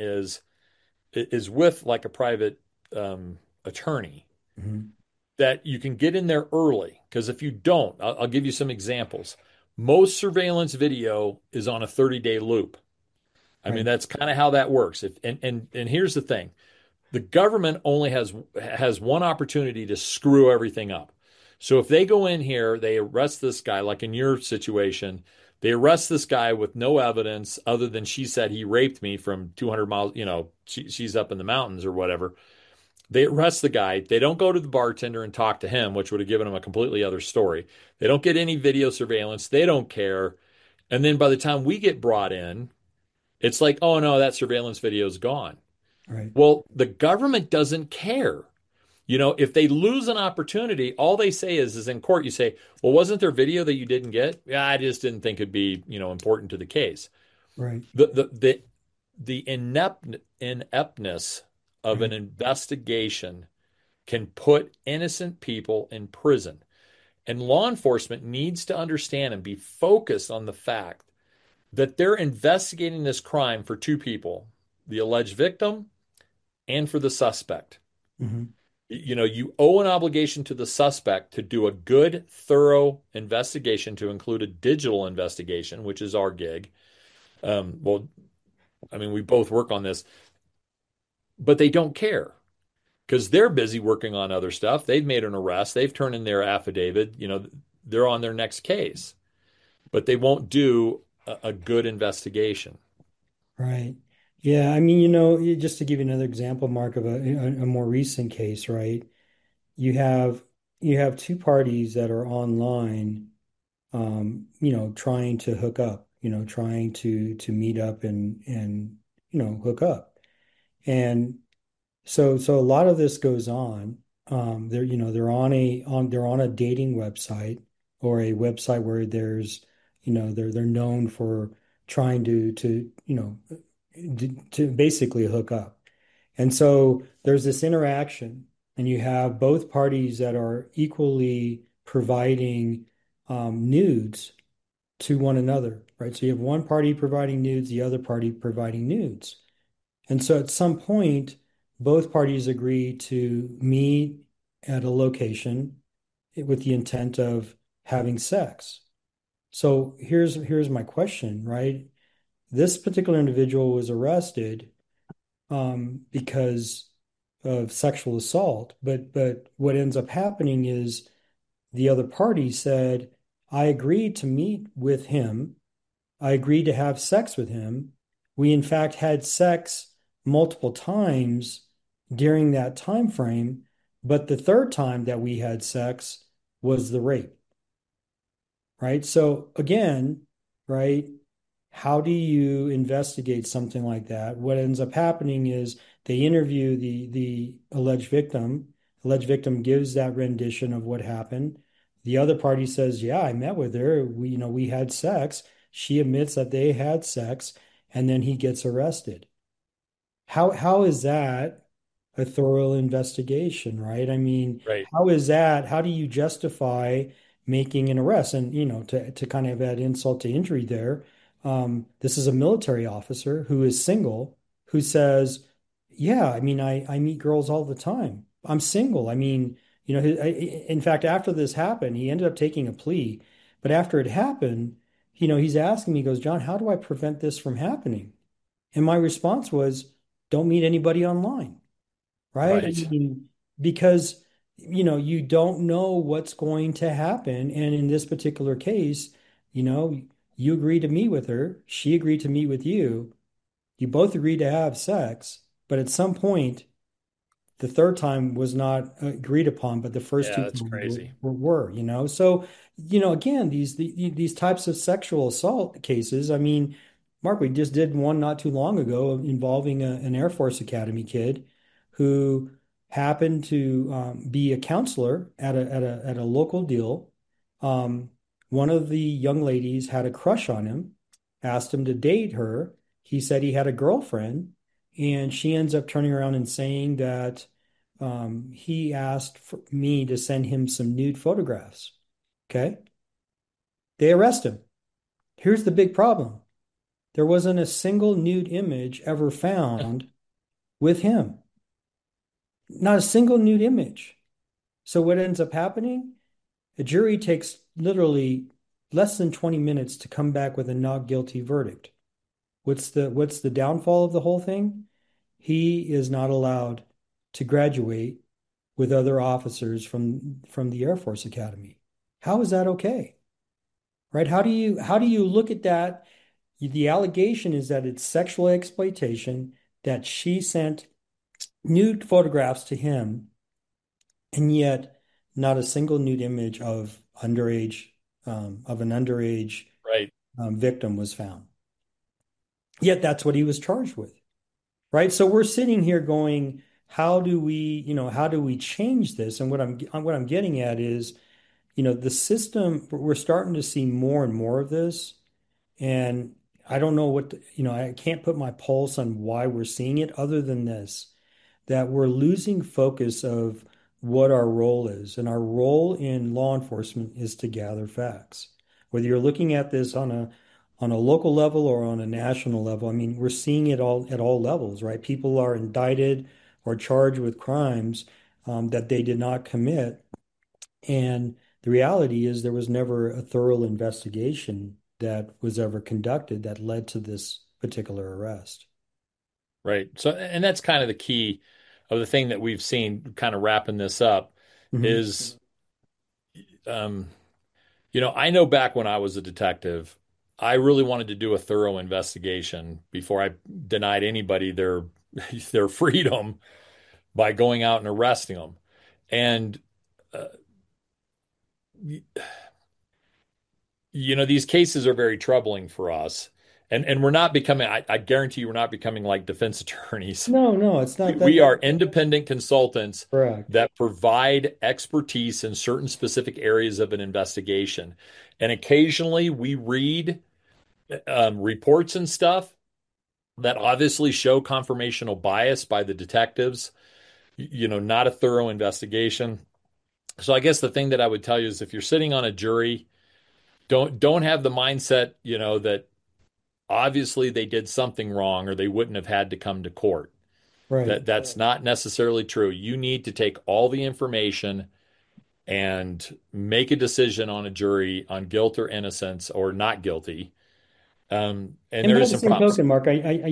is with like a private attorney Hmm. that you can get in there early. Because if you don't, I'll give you some examples. Most surveillance video is on a 30-day loop. I mean, Right, that's kind of how that works. And here's the thing. The government only has one opportunity to screw everything up. So if they go in here, they arrest this guy, like in your situation, they arrest this guy with no evidence other than she said he raped me from 200 miles, she's up in the mountains or whatever. They arrest the guy. They don't go to the bartender and talk to him, which would have given him a completely other story. They don't get any video surveillance. They don't care. And then by the time we get brought in, it's like, oh no, that surveillance video is gone. Right. Well, the government doesn't care. If they lose an opportunity, all they say is in court, you say, well, wasn't there video that you didn't get? Yeah, I just didn't think it'd be, important to the case. Right. The ineptness of an Right. investigation can put innocent people in prison. And law enforcement needs to understand and be focused on the fact that they're investigating this crime for two people, the alleged victim and for the suspect. Hmm. You owe an obligation to the suspect to do a good, thorough investigation to include a digital investigation, which is our gig. Well, I mean, we both work on this, but they don't care because they're busy working on other stuff. They've made an arrest, they've turned in their affidavit, they're on their next case, but they won't do a good investigation. Right. Yeah. I mean, just to give you another example, Mark, of a more recent case, right? You have you have two parties that are online, trying to hook up, trying to meet up and hook up. And so a lot of this goes on. They're on a dating website or a website where they're known for trying to basically hook up. And so there's this interaction, and you have both parties that are equally providing nudes to one another, right? So you have one party providing nudes, the other party providing nudes. And so at some point, both parties agree to meet at a location with the intent of having sex. So here's my question, right? This particular individual was arrested because of sexual assault, but what ends up happening is the other party said, I agreed to meet with him. I agreed to have sex with him. We in fact had sex multiple times during that time frame, but the third time that we had sex was the rape, right? So again, right, how do you investigate something like that? What ends up happening is they interview the alleged victim. Alleged victim gives that rendition of what happened. The other party says, "Yeah, I met with her. We had sex." She admits that they had sex, and then he gets arrested. How is that a thorough investigation, right? I mean, Right. how is that? How do you justify making an arrest? And to kind of add insult to injury there, this is a military officer who is single who says, "Yeah, I mean, I meet girls all the time. I'm single." I mean, in fact, after this happened, he ended up taking a plea. But after it happened, he's asking me, he goes, "John, how do I prevent this from happening?" And my response was, don't meet anybody online, right? I Right. mean, because you don't know what's going to happen. And in this particular case, you know, you agreed to meet with her, she agreed to meet with you, you both agreed to have sex, but at some point, the third time was not agreed upon, but the first Yeah, two that's times crazy. were. So, again, these types of sexual assault cases, I mean, Mark, we just did one not too long ago involving an Air Force Academy kid who happened to be a counselor at a local deal. Um, One of the young ladies had a crush on him, asked him to date her. He said he had a girlfriend, and she ends up turning around and saying that he asked for me to send him some nude photographs. Okay. They arrest him. Here's the big problem. There wasn't a single nude image ever found with him. Not a single nude image. So what ends up happening? A jury takes literally less than 20 minutes to come back with a not guilty verdict. What's the downfall of the whole thing? He is not allowed to graduate with other officers from the Air Force Academy. How is that okay? Right? How do you look at that? The allegation is that it's sexual exploitation, that she sent nude photographs to him, and yet not a single nude image of an underage Right. victim was found. Yet that's what he was charged with, right? So we're sitting here going, how do we change this? And what I'm getting at is, the system, we're starting to see more and more of this. And I don't know I can't put my pulse on why we're seeing it other than this, that we're losing focus of what our role is. And our role in law enforcement is to gather facts. Whether you're looking at this on a local level or on a national level, I mean, we're seeing it all at all levels, right? People are indicted or charged with crimes that they did not commit. And the reality is there was never a thorough investigation that was ever conducted that led to this particular arrest. Right. So, and that's kind of the key of the thing that we've seen kind of wrapping this up Hmm. is, um, I know back when I was a detective, I really wanted to do a thorough investigation before I denied anybody their their freedom by going out and arresting them. And uh, these cases are very troubling for us. And we're not becoming, I guarantee you, we're not becoming like defense attorneys. No, no, it's We not that. we are independent consultants Correct. that provide expertise in certain specific areas of an investigation. And occasionally we read reports and stuff that obviously show confirmational bias by the detectives, not a thorough investigation. So I guess the thing that I would tell you is if you're sitting on a jury, don't have the mindset, that obviously they did something wrong or they wouldn't have had to come to court. Right. That's not necessarily true. You need to take all the information and make a decision on a jury on guilt or innocence or not guilty. And And there by is the some same problems. token, Mark,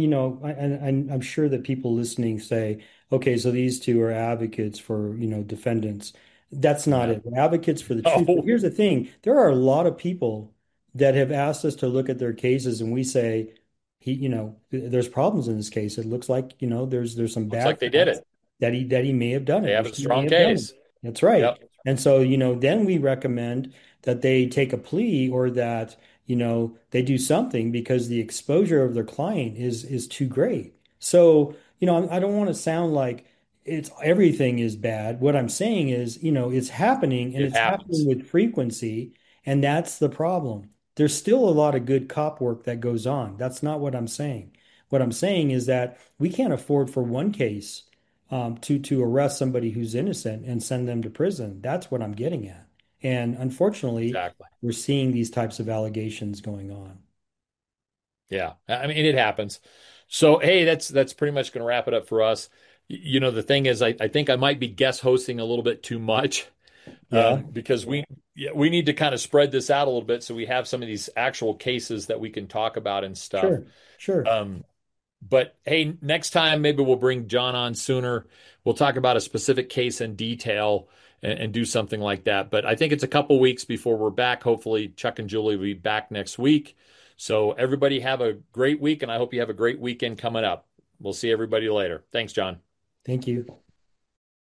and I'm sure that people listening say, okay, so these two are advocates for, defendants. That's not No. it. They're advocates for the truth. But No. here's the thing, there are a lot of people that have asked us to look at their cases and we say, there's problems in this case. It looks like, there's some Looks like bad they did facts it. that he may have done They it or have a she may strong have done it. case. That's right. Yep, And so, then we recommend that they take a plea or that they do something because the exposure of their client is too great. So, I don't want to sound like it's everything is bad. What I'm saying is, it's happening and it it's happening happens. with frequency, and that's the problem. There's still a lot of good cop work that goes on. That's not what I'm saying. What I'm saying is that we can't afford for one case to arrest somebody who's innocent and send them to prison. That's what I'm getting at. And unfortunately, Exactly. we're seeing these types of allegations going on. Yeah. I mean, it happens. So, hey, that's pretty much going to wrap it up for us. The thing is, I think I might be guest hosting a little bit too much Yeah, because we need to kind of spread this out a little bit so we have some of these actual cases that we can talk about and stuff. sure, sure. Um, But hey, next time maybe we'll bring John on sooner. We'll talk about a specific case in detail and do something like that. But I think it's a couple weeks before we're back. Hopefully, Chuck and Julie will be back next week. So everybody have a great week, and I hope you have a great weekend coming up. We'll see everybody later. Thanks, John. Thank you.